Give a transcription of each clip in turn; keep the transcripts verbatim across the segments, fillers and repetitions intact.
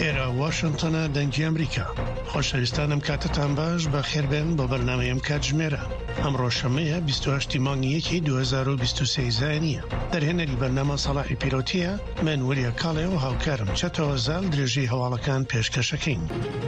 ئێرە واشنگتنە دەنگی ئەمریکا. خۆشەویستانم کاتتان باش بە خێربێن بۆ بەرنامەیەم کاتژمێرە. ئەمڕۆ شەمەیە بیست و هەشتی مانگی یەکی دوو هەزار و بیست و سێ زایانیە. دەرهێنەری بەرنامە سەڵاحی پیرۆتیە، من وریە کاڵێ و هاوکارم چەتەوە زال درێژەی هەواڵەکان پێشکەشەکەین.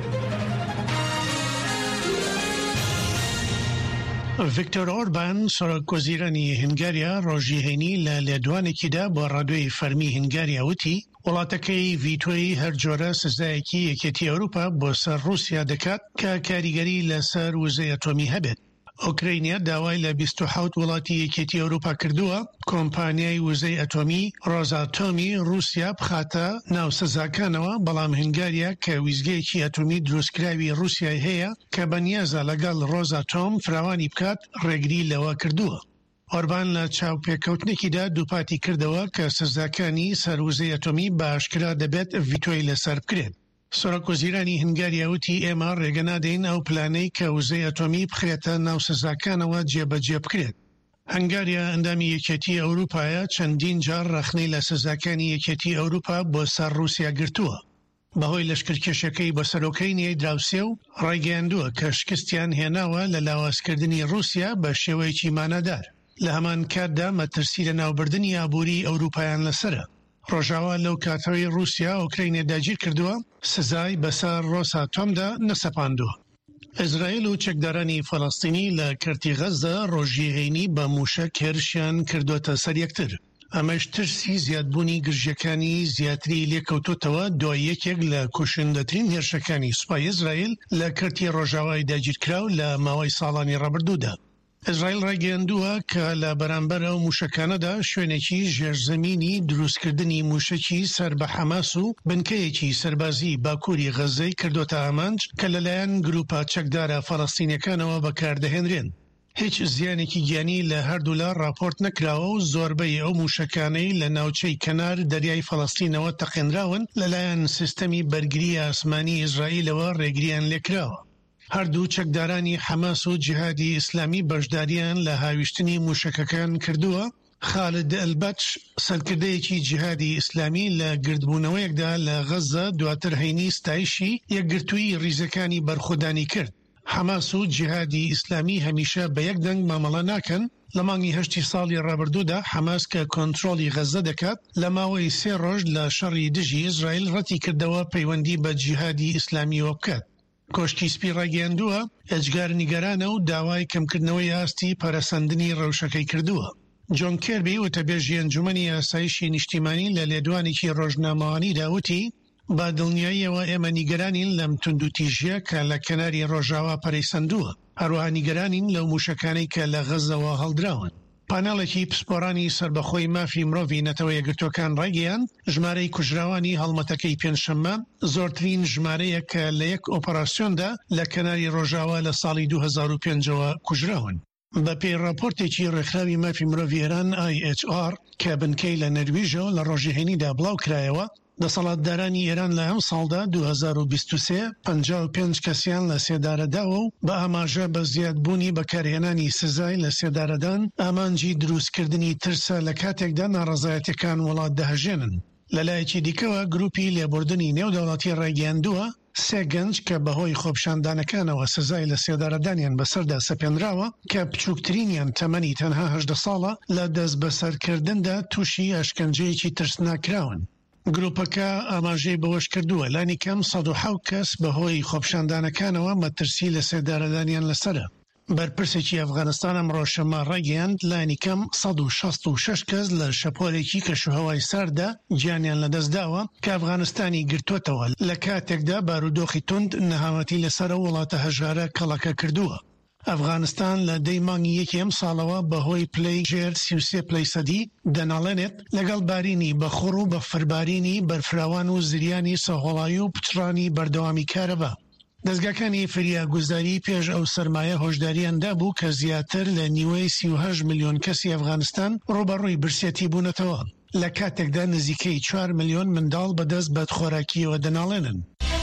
ڤیکتۆر ئۆربان سەرۆکوەزیرانی هەنگاریا ڕۆژی هەینی لە لێدوانێکیدا بۆ ڕادیۆی فەرمی هەنگاریا وتی وڵاتەکەی ڤیتۆی هەر جۆرە سزایەکی یەکێتی ئەوروپا بۆ سەر رووسیا دەکات کە کاریگەری لەسەر وزەی ئەتۆمی هەبێت. ئۆکراینیا داوای لە بیست و حەوت وڵاتی یەکێتی ئەوروپا کردووە کۆمپانیای وزەی ئەتۆمی ڕۆزاتۆمی رووسیا بخاتە ناو سزاکانەوە، بەڵام هەنگاریا کە ویزگەیەکی ئەتۆمی دروستکراوی رووسیای هەیە کە بەنیازە لەگەڵ ڕۆزاتۆم فراوانی بکات ڕێگری لەوە کردووە. ئۆربان لە چاوپێکەوتنێکیدا دووپاتی کردەوە کە سزاکانی سەروزەی ئەتۆمی باشکرا دەبێت ڤیتۆی لەسەر بکرێت. سەرۆکوەزیرانی هەنگاریا وتی ئێمە ڕێگە نادەین ئەو پلانەی کە وزەی ئەتۆمی بخرێتە ناو سزاکانەوە جێبەجێ بکرێت. هەنگاریا ئەندامی یەکێتی ئەوروپایە چەندین جار ڕەخنەی لە سزاکانی یەکێتی ئەوروپا بۆ سەر رووسیا گرتووە. بەهۆی لەشکرکێشەکەی بە سەرۆکەینی دراوسێ و ڕایگەیاندووە کە شکستیان هێناوە لە لاوازکردنی رووسیا بە شێوەیەکی مانەدار. لە هەمان کاتدا مەترسی لە ناوبردنی ئابووری ئەوروپایان لەسرە. ڕۆژاوا لەو کاتەوەی رووسیا ئۆکراینە داگیر کردووە، سزای بەسەر ڕۆساتۆمدا نەسەپاندووە. ئیزرائیل و چەکدارانی فەڵەستینی لە کەرتی غەزە ڕۆژی هەینی بە موشک هێرشیان کردوتە سەر یەکتر. ئەمەش ترسی زیادبوونی گرژەکانی زیاتری لێکەوتوتەوە دوای یەکێک لە کوشندەترین هێرشەکانی سوپای ئیزرائیل لە کەرتی ڕۆژاوای داگیرکراو لە ماوەی ساڵانی ڕابردوودا. ئیزرائیل ڕایگەیاندووە کە لە بەرامبەر ئەو موشکانەدا شوێنێکی ژێرزەمینی دروستکردنی موشکی سەر بە حەماس و بنکەیەکی سەربازی باکووری غەزەی کردوتە ئامانج کە لەلایەن گروپە چەکدارە فەڵەستینیەکانەوە بەکاردەهێنرێن. هیچ زیانێکی گیانی لە هەردوو لە راپۆرت نەکراوە و زۆربەی ئەو موشکانەی لە ناوچەی کەنار دەریای فەڵەستینەوە تەقێنراون لەلایەن سیستەمی بەرگری ئاسمانی ئیزرائیلەوە ڕێگریان لێکراوە. هەردوو چەکدارانی حەماس و جیهادی ئیسلامی بەشداریان لە هاویشتنی موشکەکان کردووە. خالد ئەلبەچ سەرکردەیەکی جیهادی ئیسلامی لە گردبوونەوەیەکدا لە غەزە دواتر هەینی ستایشی یەکگرتووی ڕیزەکانی بەرخۆدانی کرد. حەماس و جیهادی ئیسلامی هەمیشە بە یەک دەنگ مامەڵە ناکەن. لە مانگی هەشتی ساڵی ڕابردوودا حەماس کە کۆنتڕۆلی غەزە دەکات لە ماوەی سێ ڕۆژ لە شەڕی دژی ئیزرائیل ڕەتی کردەوە پەیوەندی بە جیهادی ئیسلامیەوە بکات. کۆشکی سپی ڕاگەیاندووە ئەجگار نیگەرانە و داوای کەمکردنەوەی ئاستی پەرەسەندنی ڕەوشەکەی کردووە. جۆن کێربی وتەبێژی ئەنجومەنی ئاسایشی نیشتیمانی لە لێدوانێکی ڕۆژنامەوانیدا وتی با دڵنیاییەوە ئێمە نیگەرانین لەم توندوتیژیە کە لە کەناری ڕۆژاوا پەرەیسەندووە، هەروەها نیگەرانین لەو موشکانەی کە لە غەزەوە هەڵدراون. پانەڵێکی پسپۆرانی سربەخۆی مافی مرۆڤی نەتەوە یەکگرتوەکان ڕایگەیان ژمارەی کوژراوانی هەڵمەتەکەی پێنجشەممە زۆرترین ژمارەیە کە لە یەک ئۆپەراسیۆندا لە کەناری ڕۆژاوا لە ساڵی دوو هەزار و پێنجەوە کوژراون. بە پێی راپۆرتێکی ڕێکخراوی مافی مرۆڤی ئێران ئای ئێچ ئار کە بنکەی لە نەرویژەوە لە ڕۆژی هەینیدا بڵاو کرایەوە، دەسەڵاتدارانی ئێران لە ئەم ساڵدا دوو هەزار و بیست و سێ پەنجا و پێنج کەسیان لە سێدارەداوە و بە ئاماژە بە زیادبوونی بەکارهێنانی سزای لە سێدارەدان ئامانجی دروستکردنی ترسە لە کاتێکدا ناڕەزایەتەکان وڵات دەهەژێنن. لەلایەکی دیکەوە گروپی لێبوردنی نێودەوڵەتی ڕایگەیاندووە سێ گەنج کە بەهۆی خۆپشاندانەکانەوە سزای لە سێدارەدانیان بەسەردا سەپێنراوە کە بچووکترینیان تەمەنی تەنها هەژدە ساڵە لە دەست بەسەرکردندا تووشی ئەشکەنجەیەکی ترسناکراون. گروپەکە ئاماژەی بەوەش کردووە لانی کەم سەد و حەوت کەس بەهۆی خۆپشاندانەکانەوە مەترسی لە سێدارەدانیان لەسرە. بەرپرسێکی ئەفغانستان ئەمڕۆ شەمە ڕایگەیاند لانی کەم سەد و شەست و شەش کەس لە شەپۆلێکی کەشوهەوای ساردا گیانیان لەدەستداوە کە ئەفغانستانی گرتووەتەوە لە کاتێکدا بارودۆخی توند نەهامەتی لەسەرە وڵاتە هەژارە کەڵەکە کردووە. ئەفغانستان لە دەی مانگی یەکی ئەم ساڵەوە بەهۆی پلەی ژێر سی و سێ پلەی سەدی دەناڵێنێت لەگەڵ بارینی بەخوڕ و بەفربارینی بەرفراوان و زریانی سەهۆڵایی و پچڕانی بەردەوامی کارەبا. دەستگاکانی فریاگوزاری پێش ئەو سەرمایە هۆشداریاندا بوو کە زیاتر لە نیوەی سی و هەشت ملیۆن کەسی ئەفغانستان ڕوبەڕووی برسێتی بوونەتەوە، لە کاتێکدا نزیکەی چوار ملیۆن منداڵ بەدەست بەدخۆراکیەوە دەناڵێنن.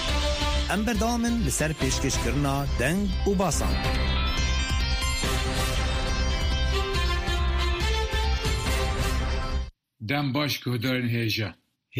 ئەم بەردەوامن لەسەر پێشکەشکردنا دەنگ و باسان. دەم باش گۆدارن هێژە